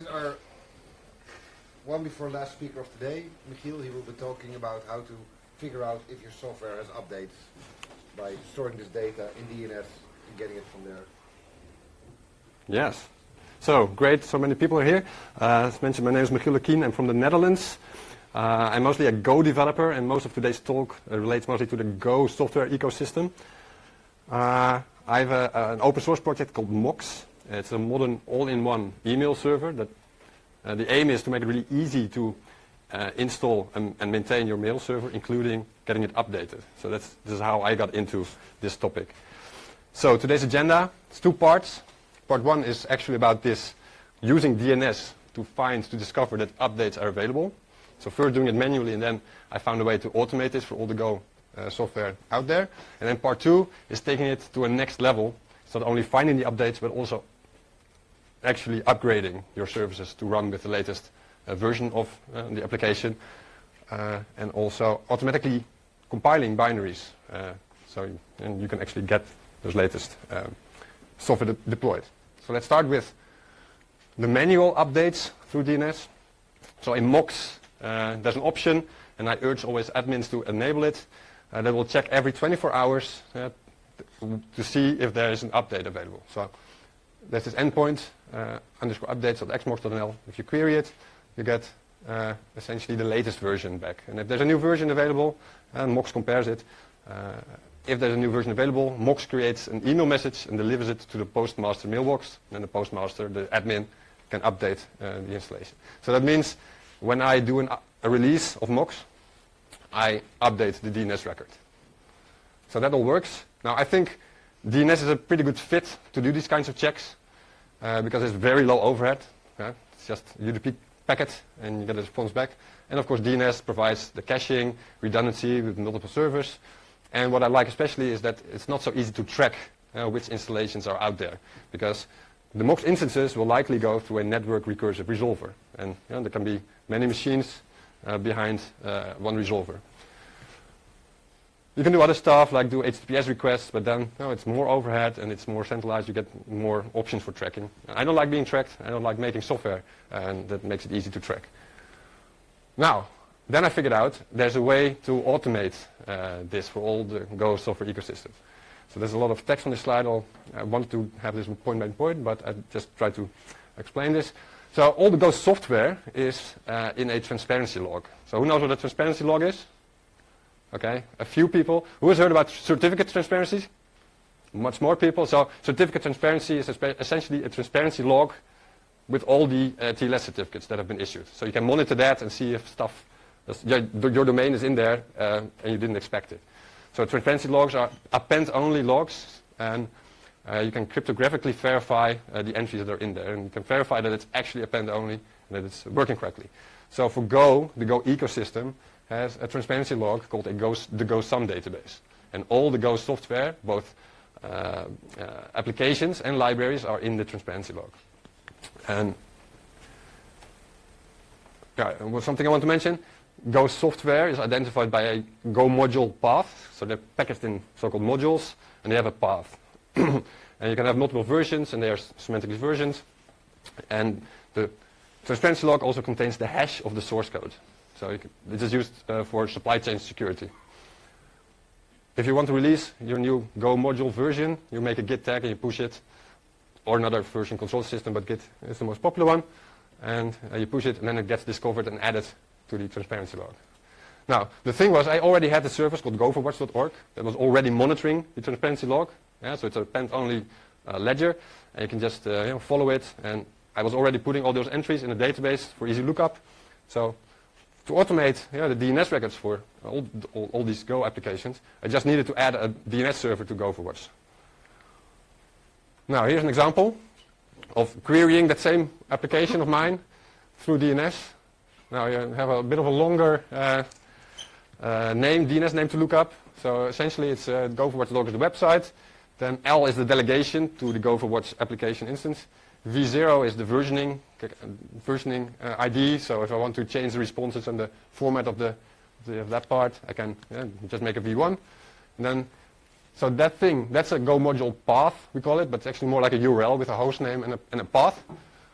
Our one before last speaker of today, Michiel, he will be talking about how to figure out if your software has updates by storing this data in DNS and getting it from there. Yes. So, great, so many people are here. As mentioned, my name is Michiel Lekien. I'm from the Netherlands. I'm mostly a Go developer, and most of today's talk relates mostly to the Go software ecosystem. I have an open source project called Mox. It's a modern all-in-one email server. That the aim is to make it really easy to install and maintain your mail server, including getting it updated. So this is how I got into this topic. So today's agenda is 2 parts. Part 1 is actually about this, using DNS to discover that updates are available. So first doing it manually, and then I found a way to automate this for all the Go software out there. And then part 2 is taking it to a next level. It's not only finding the updates, but also actually upgrading your services to run with the latest version of the application, and also automatically compiling binaries, and you can actually get those latest software deployed. So let's start with the manual updates through DNS. So in Mox, there's an option, and I urge always admins to enable it, that will check every 24 hours to see if there is an update available. So there's this endpoint, _updates.xmox.nl. If you query it, you get essentially the latest version back. And if there's a new version available, Mox compares it. If there's a new version available, Mox creates an email message and delivers it to the postmaster mailbox. And the postmaster, the admin, can update the installation. So that means when I do a release of Mox, I update the DNS record. So that all works. Now I think DNS is a pretty good fit to do these kinds of checks because it's very low overhead. It's just UDP packet and you get a response back. And of course DNS provides the caching, redundancy with multiple servers. And what I like especially is that it's not so easy to track which installations are out there, because the Mox instances will likely go through a network recursive resolver. And there can be many machines behind one resolver. You can do other stuff like do HTTPS requests, but then it's more overhead and it's more centralized. You get more options for tracking. I don't like being tracked. I don't like making software, and that makes it easy to track. Now, then I figured out there's a way to automate this for all the Go software ecosystem. So there's a lot of text on this slide. I wanted to have this point by point, but I just tried to explain this. So all the Go software is in a transparency log. So who knows what a transparency log is? Okay, a few people. Who has heard about certificate transparency? Much more people. So certificate transparency is essentially a transparency log with all the TLS certificates that have been issued. So you can monitor that and see if stuff, your domain is in there and you didn't expect it. So transparency logs are append-only logs, and you can cryptographically verify the entries that are in there, and you can verify that it's actually append-only and that it's working correctly. So for Go, the Go ecosystem has a transparency log called the GoSum database. And all the Go software, both applications and libraries, are in the transparency log. And something I want to mention, Go software is identified by a Go module path. So they're packaged in so-called modules, and they have a path. And you can have multiple versions, and they are semantically versioned. And the transparency log also contains the hash of the source code. So this is used for supply chain security. If you want to release your new Go module version, you make a Git tag and you push it, or another version control system, but Git is the most popular one. And you push it, and then it gets discovered and added to the transparency log. Now, the thing was, I already had a service called goforwatch.org that was already monitoring the transparency log. So it's a append-only ledger, and you can just follow it. And I was already putting all those entries in a database for easy lookup. So to automate the DNS records for all these Go applications, I just needed to add a DNS server to GoForWatch. Now, here's an example of querying that same application of mine through DNS. Now you have a bit of a longer DNS name to look up. So essentially it's GoForWatch log is the website. Then L is the delegation to the GoForWatch application instance. V0 is the versioning ID. So if I want to change the responses and the format of that part, I can just make a V1. And then, so that thing, that's a Go module path, we call it, but it's actually more like a URL with a host name and a path.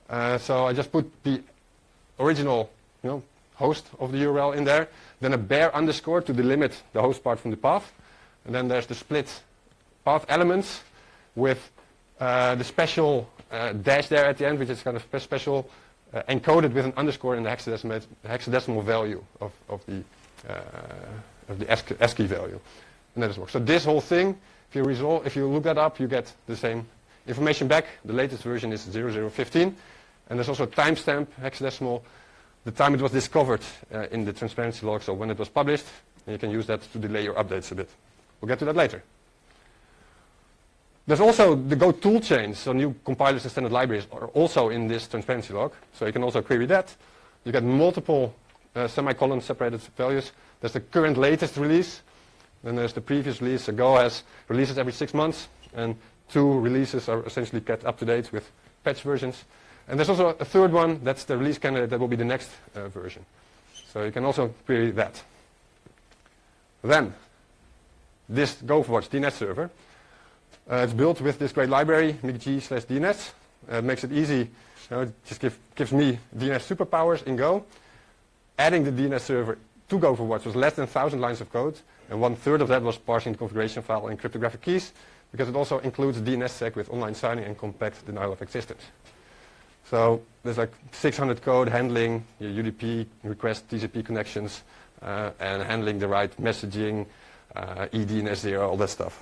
So I just put the original host of the URL in there, then a bare underscore to delimit the host part from the path, and then there's the split path elements with the special dash there at the end, which is kind of special, encoded with an underscore in the hexadecimal value of the ASCII value, and that is work. So this whole thing, if you look that up, you get the same information back. The latest version is 0015, and there's also a timestamp hexadecimal, the time it was discovered in the transparency log, so when it was published, and you can use that to delay your updates a bit. We'll get to that later. There's also the Go toolchains, so new compilers and standard libraries are also in this transparency log, so you can also query that. You get multiple semicolon separated values. There's the current latest release, then there's the previous release. So Go has releases every 6 months, and 2 releases are essentially kept up to date with patch versions. And there's also a third one, that's the release candidate that will be the next version. So you can also query that. Then, this GoOverWatch DNS server. It's built with this great library, micg/DNS. It makes it easy. It just gives me DNS superpowers in Go. Adding the DNS server to GoOverWatch was less than 1,000 lines of code, and 1/3 of that was parsing the configuration file and cryptographic keys, because it also includes DNSSEC with online signing and compact denial of existence. So there's like 600 code handling your UDP request, TCP connections, and handling the right messaging, eDNS0, all that stuff.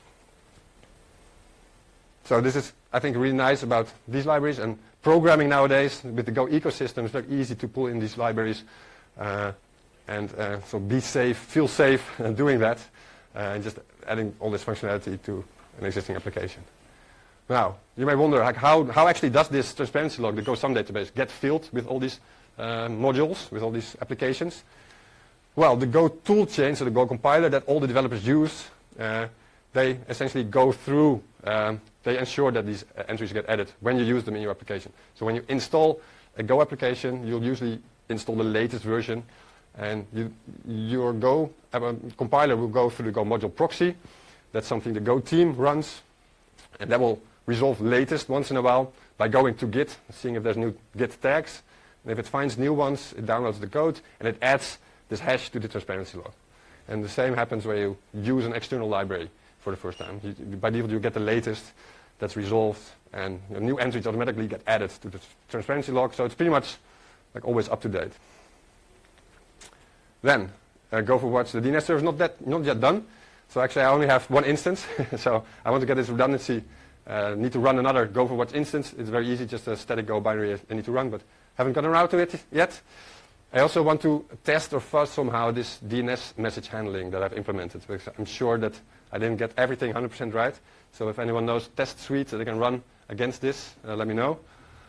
So this is, I think, really nice about these libraries, and programming nowadays with the Go ecosystem is very easy to pull in these libraries, so be safe, feel safe doing that, and just adding all this functionality to an existing application. Now, you may wonder, like, how actually does this transparency log, the GoSum database, get filled with all these modules, with all these applications? Well, the Go toolchain, so the Go compiler that all the developers use, they essentially go through, they ensure that these entries get added when you use them in your application. So when you install a Go application, you'll usually install the latest version, and your Go compiler will go through the Go module proxy. That's something the Go team runs, and that will resolve latest once in a while by going to Git, seeing if there's new Git tags. And if it finds new ones, it downloads the code, and it adds this hash to the transparency log. And the same happens when you use an external library for the first time. By default, you get the latest that's resolved, and new entries automatically get added to the transparency log, so it's pretty much like always up to date. Then, GoOverWatch, the DNS server is not yet done. So actually I only have one instance, so I want to get this redundancy. Need to run another GoOverWatch instance. It's very easy, just a static Go binary I need to run, but haven't gotten around to it yet. I also want to test or fuzz somehow this DNS message handling that I've implemented, because I'm sure that I didn't get everything 100% right. So if anyone knows test suites that they can run against this, let me know.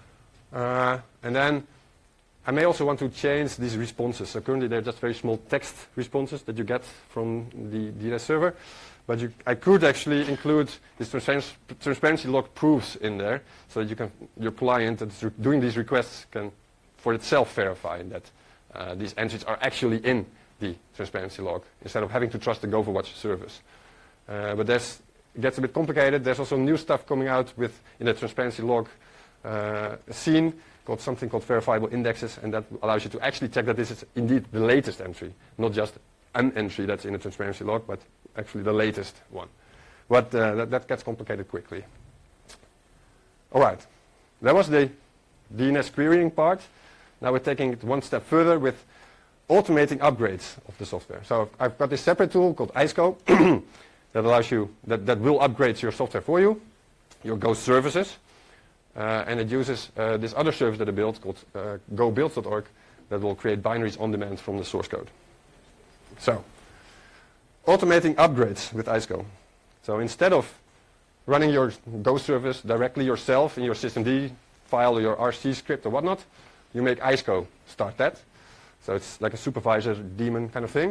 And then I may also want to change these responses. So currently they're just very small text responses that you get from the DNS server. But I could actually include this transparency log proofs in there, so that your client that's doing these requests can for itself verify that these entries are actually in the transparency log, instead of having to trust the GoOverWatch service. But it gets a bit complicated. There's also new stuff coming out in the transparency log scene, something called verifiable indexes, and that allows you to actually check that this is indeed the latest entry, not just an entry that's in a transparency log, but actually the latest one. But that gets complicated quickly. All right, that was the DNS querying part. Now we're taking it one step further with automating upgrades of the software. So I've got this separate tool called IceGo that allows you, that will upgrade your software for you, your Go services. And it uses this other service that I built called gobuilds.org that will create binaries on demand from the source code. So, automating upgrades with IceGo. So instead of running your Go service directly yourself in your systemd file or your RC script or whatnot, you make IceGo start that. So it's like a supervisor daemon kind of thing.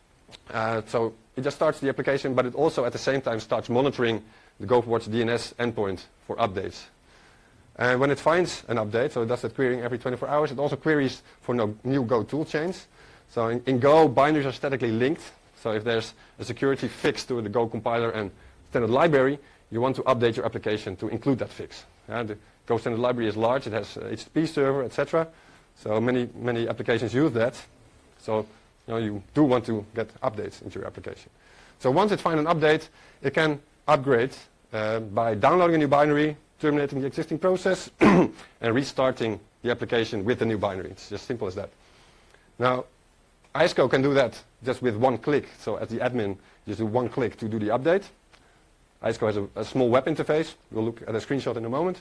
So it just starts the application, but it also at the same time starts monitoring the GoOverWatch DNS endpoint for updates. And when it finds an update, so it does that querying every 24 hours, it also queries for new Go toolchains. So in Go, binaries are statically linked. So if there's a security fix to the Go compiler and standard library, you want to update your application to include that fix. The Go standard library is large, it has HTTP server, etc. So many applications use that. So you do want to get updates into your application. So once it finds an update, it can upgrade by downloading a new binary, terminating the existing process, and restarting the application with the new binary. It's just simple as that. Now, ISCO can do that just with one click. So as the admin, just do one click to do the update. ISCO has a small web interface. We'll look at a screenshot in a moment.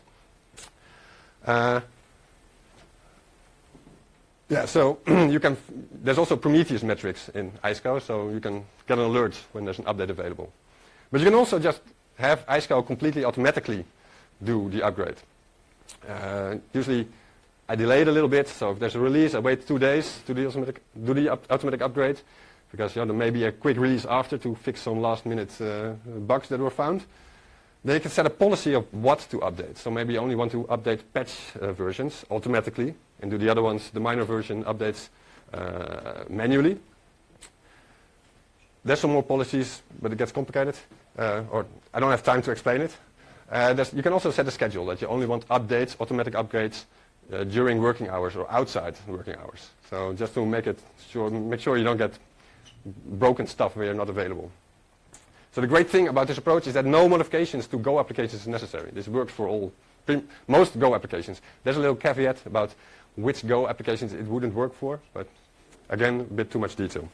So there's also Prometheus metrics in ISCO, so you can get an alert when there's an update available. But you can also just have ISCO completely automatically do the upgrade. Usually I delay it a little bit, so if there's a release, I wait 2 days to do the automatic upgrade, because there may be a quick release after to fix some last-minute bugs that were found. Then you can set a policy of what to update. So maybe you only want to update patch versions automatically, and do the other ones, the minor version updates, manually. There's some more policies, but it gets complicated, or I don't have time to explain it. You can also set a schedule that you only want updates, automatic upgrades, during working hours or outside working hours. So just to make sure you don't get broken stuff where you're not available. So the great thing about this approach is that no modifications to Go applications is necessary. This works for most Go applications. There's a little caveat about which Go applications it wouldn't work for, but again, a bit too much detail.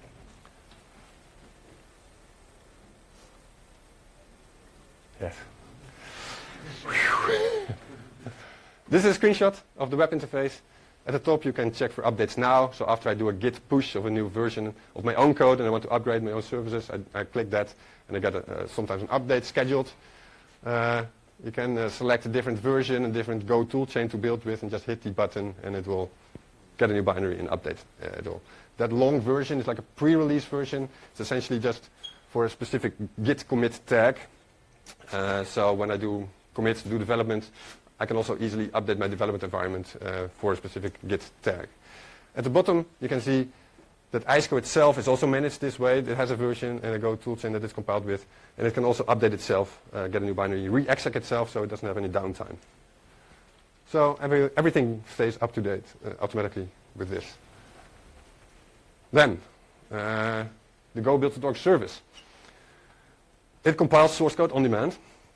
Yes. This is a screenshot of the web interface. At the top you can check for updates now. So after I do a git push of a new version of my own code and I want to upgrade my own services, I click that and I get sometimes an update scheduled. You can select a different version, a different Go toolchain to build with, and just hit the button and it will get a new binary and update it all. That long version is like a pre-release version. It's essentially just for a specific git commit tag. So when I do commits, do development, I can also easily update my development environment for a specific git tag. At the bottom, you can see that ISCO itself is also managed this way. It has a version and a Go toolchain that it's compiled with, and it can also update itself, get a new binary, re-exec itself, so it doesn't have any downtime. So everything stays up to date automatically with this. Then, the Go build.org service. It compiles source code on demand.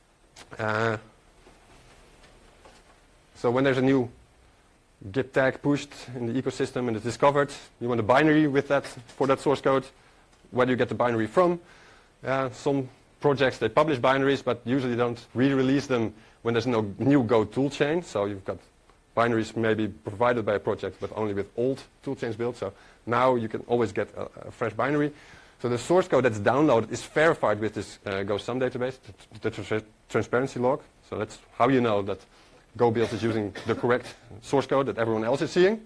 So when there's a new git tag pushed in the ecosystem and it's discovered, you want a binary with that for that source code. Where do you get the binary from? Some projects, they publish binaries, but usually don't re-release them when there's no new Go toolchain. So you've got binaries maybe provided by a project, but only with old toolchains built. So now you can always get a fresh binary. So the source code that's downloaded is verified with this GoSum database, the transparency log. So that's how you know that GoBuild is using the correct source code that everyone else is seeing.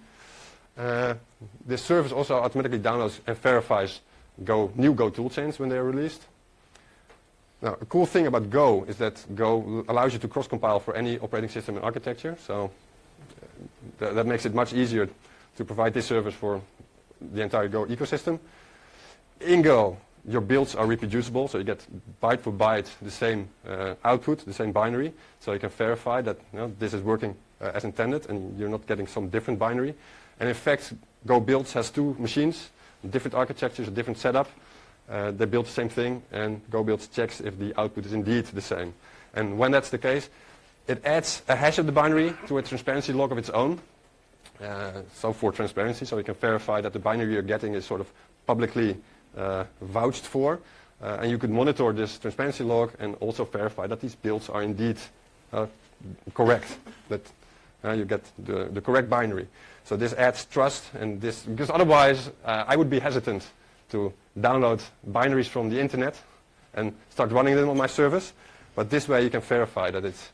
This service also automatically downloads and verifies new Go toolchains when they are released. Now, a cool thing about Go is that Go allows you to cross-compile for any operating system and architecture. So that makes it much easier to provide this service for the entire Go ecosystem. In Go, your builds are reproducible, so you get byte for byte the same output, the same binary. So you can verify that this is working as intended and you're not getting some different binary. And in fact, Go builds has two machines, different architectures, a different setup. They build the same thing, and Go builds checks if the output is indeed the same. And when that's the case, it adds a hash of the binary to a transparency log of its own. So for transparency, so you can verify that the binary you're getting is sort of publicly vouched for, and you could monitor this transparency log and also verify that these builds are indeed correct, that you get the correct binary. So this adds trust, and this, because otherwise I would be hesitant to download binaries from the internet and start running them on my service, but this way you can verify that it's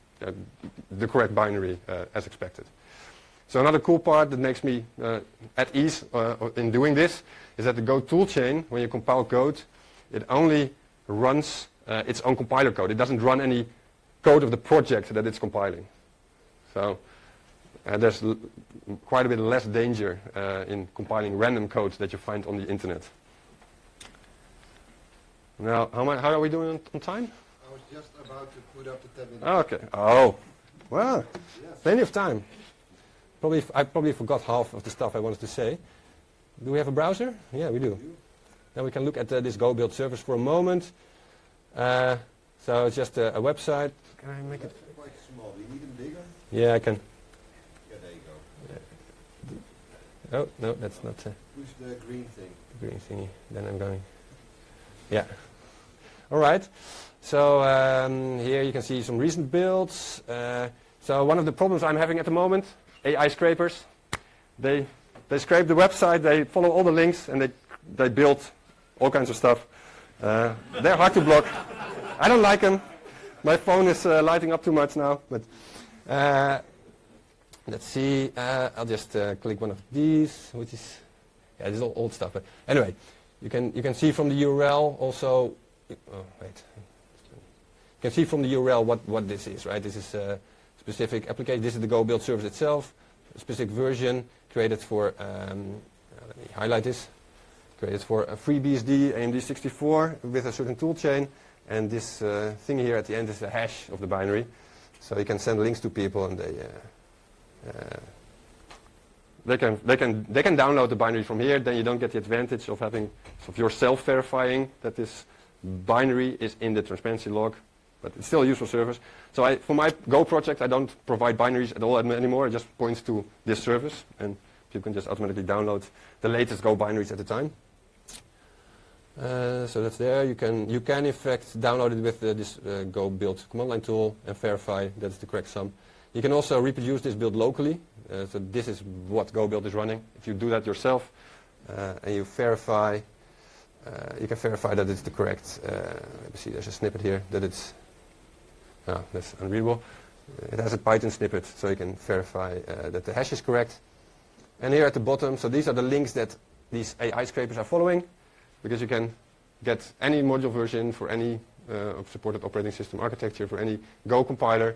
the correct binary as expected. So another cool part that makes me at ease in doing this is that the Go toolchain, when you compile code, it only runs its own compiler code. It doesn't run any code of the project that it's compiling. So there's quite a bit less danger in compiling random code that you find on the internet. Now, how are we doing on time? Oh, was just about to put up the 10 minutes. Oh, okay. Oh, well, Yes. plenty of time. I probably forgot half of the stuff I wanted to say. Do we have a browser? Yeah, we do. Then we can look at this Go build service for a moment. So it's just a website. Can I make it? Quite small. Do you need them bigger? Yeah, I can. Yeah, there you go. Oh, no, that's not the Push the green thing. green thingy. Then I'm going. Yeah. All right. So here you can see some recent builds. So one of the problems I'm having at the moment, AI scrapers. They scrape the website, they follow all the links, and they build all kinds of stuff. They're hard to block. I don't like them. My phone is lighting up too much now. But let's see. I'll just click one of these, which is this is all old stuff. But anyway, you can see from the URL also. Oh wait. You can see from the URL what this is, right? This is a specific application. This is the Go build service itself, a specific version created for. Let me highlight this. Created for a FreeBSD AMD64 with a certain toolchain, and this thing here at the end is the hash of the binary, so you can send links to people, and they can download the binary from here. Then you don't get the advantage of yourself verifying that this binary is in the transparency log, but it's still a useful service. So for my Go project, I don't provide binaries at all anymore. It just points to this service, and you can just automatically download the latest Go binaries at the time. So that's there. You can in fact download it with this Go build command line tool and verify that's the correct sum. You can also reproduce this build locally. So this is what Go build is running. If you do that yourself and you verify, you can verify that it's the correct. Let me see. There's a snippet here that it's. Oh, that's unreadable. It has a Python snippet, so you can verify that the hash is correct. And here at the bottom, so these are the links that these AI scrapers are following, because you can get any module version for any supported operating system architecture, for any Go compiler,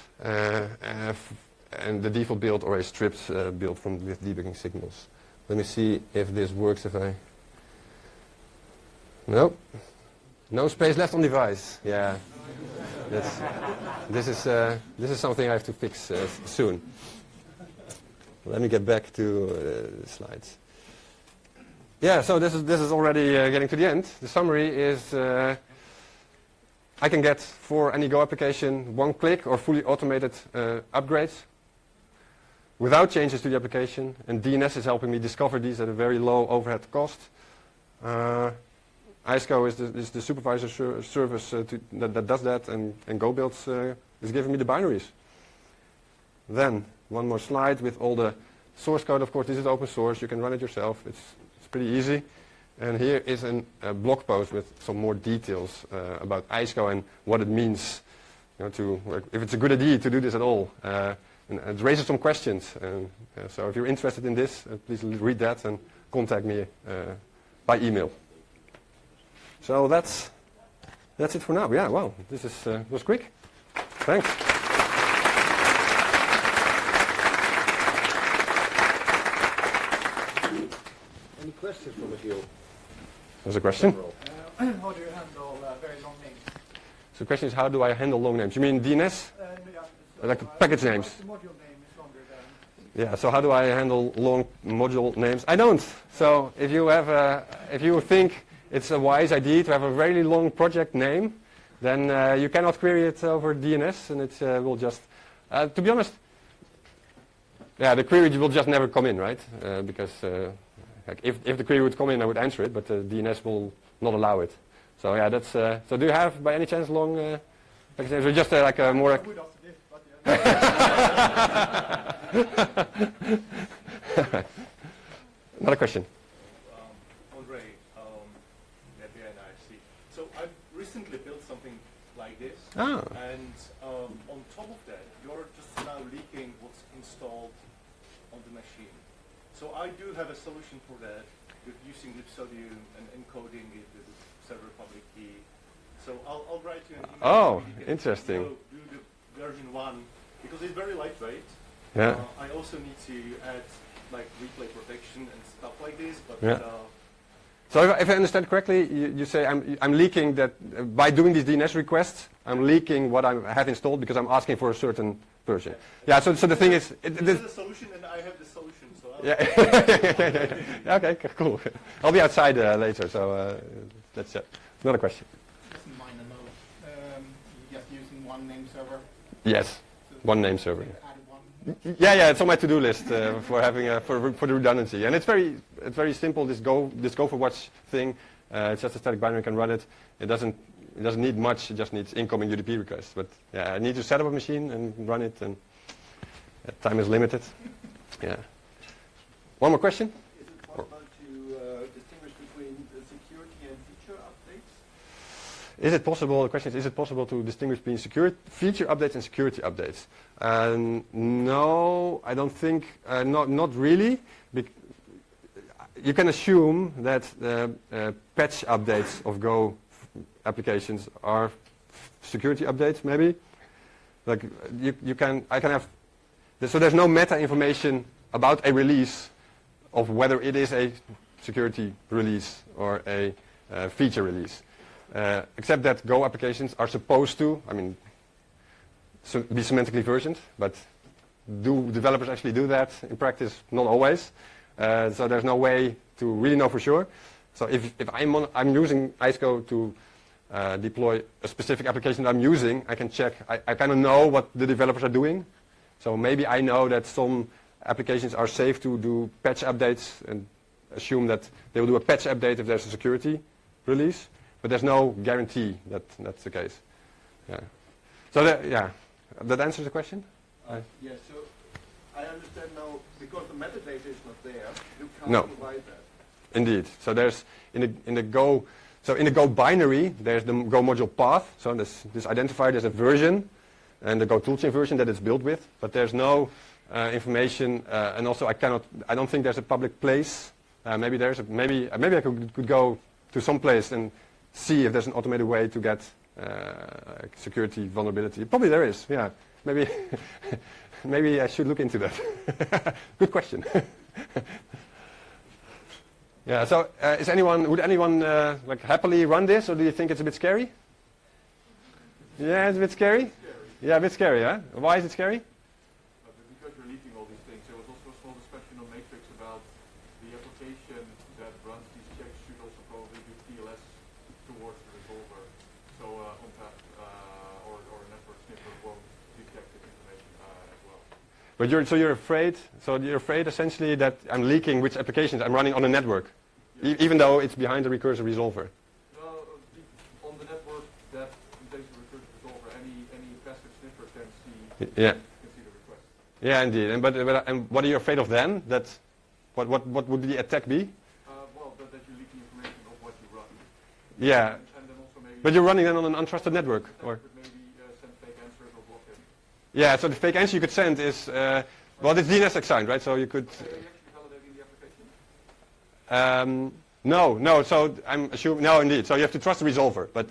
and the default build or a stripped build with debugging signals. Let me see if this works. Nope. No space left on device. Yeah. This is something I have to fix soon. Let me get back to the slides. Yeah, so this is already getting to the end. The summary is I can get for any Go application one click or fully automated upgrades without changes to the application, and DNS is helping me discover these at a very low overhead cost. ISCO is the supervisor service that does that, and Go builds is giving me the binaries. Then one more slide with all the source code. Of course, this is open source. You can run it yourself. It's pretty easy. And here is a blog post with some more details about ISCO and what it means. If it's a good idea to do this at all. And it raises some questions. So if you're interested in this, please read that and contact me by email. So that's it for now. Yeah, wow, this was quick. Thanks. Any questions for Michiel? There's a question. How do you handle very long names? So the question is, how do I handle long names? You mean DNS? Like the package names? The module name is longer than... Yeah, so how do I handle long module names? I don't. So if you think it's a wise idea to have a really long project name, then you cannot query it over DNS, and it will just, to be honest, the query will just never come in, right? Because if the query would come in, I would answer it, but DNS will not allow it. So yeah, that's. So do you have, by any chance, long package names, or just like a more? I would after this, but yeah. Another question. Andre, Nebia and IC. So I've recently built something like this, and on top of that, you're just now leaking what's installed on the machine. So I do have a solution for that with using Lipsodium and encoding it with the server public key. So I'll write you an email. Oh, so you can, interesting. do the version 1 because it's very lightweight. Yeah. I also need to add like replay protection and stuff like this, but Yeah. So if I understand correctly, you say I'm leaking that by doing these DNS requests, I'm leaking what I have installed because I'm asking for a certain version. Yeah. So the thing is, this is the solution, and I have the solution. So yeah. Okay. Cool. I'll be outside later, so that's another question. Just a minor note. You're just using one name server. Yes. One name server. Added one. Yeah, it's on my to-do list for having for the redundancy, and it's very simple. This go for watch thing. It's just a static binary, can run it. It doesn't need much. It just needs incoming UDP requests. But yeah, I need to set up a machine and run it, and time is limited. Yeah. One more question. Is it possible to distinguish between security and feature updates? Is it possible? The question is it possible to distinguish between feature updates and security updates? No, I don't think, not really. You can assume that patch updates of Go applications are security updates, maybe. Like I can have, so there's no meta information about a release of whether it is a security release or a feature release. Except that Go applications are supposed to, be semantically versioned, but do developers actually do that in practice? Not always. So there's no way to really know for sure. So if I'm using IceGo to deploy a specific application that I'm using, I can check. I kind of know what the developers are doing. So maybe I know that some applications are safe to do patch updates and assume that they will do a patch update if there's a security release. But there's no guarantee that that's the case. Yeah. So that answers the question? Yes, so I understand now, because the metadata is not there, you can't provide that. Indeed. So there's in the Go binary, there's the Go module path. So this identifier, there's a version, and the Go toolchain version that it's built with. But there's no information, and also I don't think there's a public place. Maybe I could go to some place and see if there's an automated way to get security vulnerability. Probably there is. Yeah. Maybe I should look into that. Good question. Yeah. So, would anyone happily run this, or do you think it's a bit scary? Yeah, it's a bit scary. Yeah, a bit scary. Huh? Why is it scary? Because you're leaking all these things. There was also a small discussion on Matrix about the application that runs these checks should also probably do TLS towards the resolver. So ONTAP or a network sniffer won't detect this information as well. But you're afraid essentially that I'm leaking which applications I'm running on a network, even though it's behind the recursive resolver. On the network that contains the recursive resolver, any passive sniffer can see the request. Yeah, indeed. And what are you afraid of then? What would the attack be? That you're leaking information of what you run. Yeah. And then also maybe. But you're running then on an untrusted network, or? Maybe send fake answers or block it. Yeah. So the fake answer you could send is it's DNS signed, right? So you could. Are you actually validating the application? No. So I'm assuming no, indeed. So you have to trust the resolver, but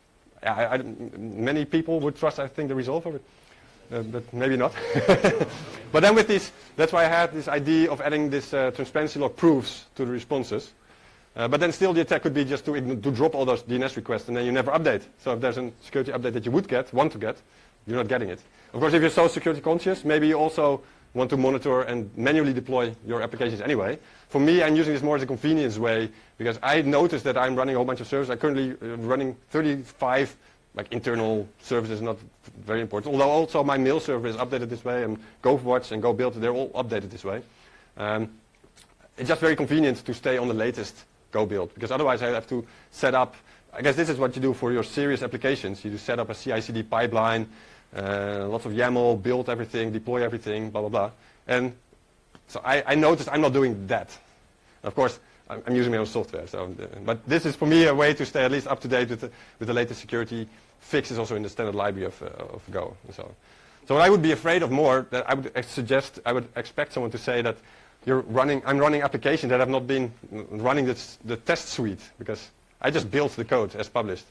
many people would trust, I think, the resolver, but maybe not. But then with this, that's why I had this idea of adding this transparency log proofs to the responses. But then still the attack could be just to drop all those DNS requests and then you never update. So if there's a security update that you want to get, you're not getting it. Of course, if you're so security conscious, maybe you also want to monitor and manually deploy your applications anyway. For me, I'm using this more as a convenience way because I noticed that I'm running a whole bunch of services. I'm currently running 35 internal services, not very important. Although also my mail server is updated this way, and GoWatch and GoBuild, they're all updated this way. It's just very convenient to stay on the latest GoBuild because otherwise I have to set up. I guess this is what you do for your serious applications. You just set up a CI/CD pipeline, lots of YAML, build everything, deploy everything, blah blah blah. And so I noticed I'm not doing that. Of course, I'm using my own software. So, but this is for me a way to stay at least up to date with the latest security fixes also in the standard library of Go. So what I would be afraid of more, that I would expect someone to say that I'm running applications that have not been running the test suite because I just built the code as published.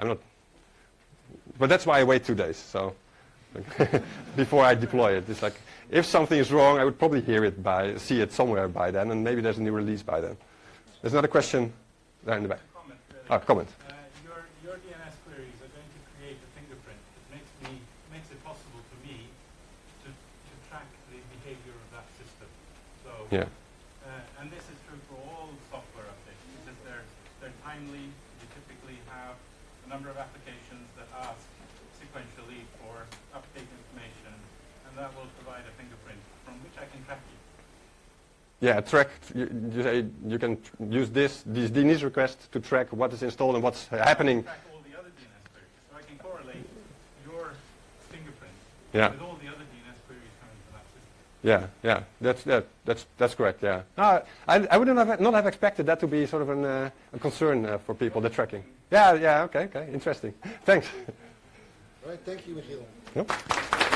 But that's why I wait 2 days. So before I deploy it, it's like if something is wrong, I would probably see it somewhere by then, and maybe there's a new release by then. There's another question. there in the back. Comment, really. Comment. Your DNS queries are going to create a fingerprint that makes it possible for me to track the behavior of that system. So, Yeah. and this is true for all software updates because they're timely. You typically have a number of applications that ask sequentially for update information, and that will provide a fingerprint from which I can track you. Yeah, track. You say you can use these DNS requests to track what is installed and what's happening. Track all the other DNS queries, so I can correlate your fingerprint Yeah. with all the other DNS queries coming from that system. Yeah. That's correct. Yeah. I would not have expected that to be sort of a concern for people. The tracking. Yeah. Okay. Interesting. Thanks. All right, thank you, Michiel. Yep.